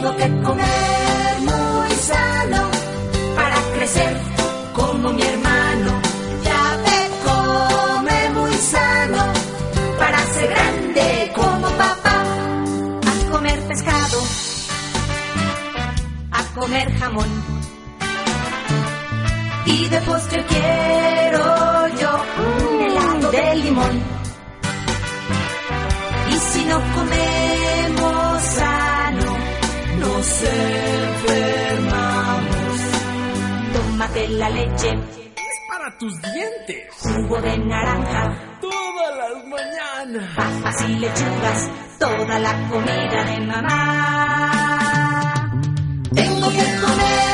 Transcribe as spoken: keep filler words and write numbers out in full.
Tengo que comer muy sano para crecer como mi hermano. Ya ve, come muy sano para ser grande como papá. A comer pescado, a comer jamón, y de postre quiero yo un helado de limón. Y si no comemos sano, nos enfermamos. Tómate la leche, es para tus dientes. Jugo de naranja, todas las mañanas. Papas y lechugas, toda la comida de mamá. Tengo que comer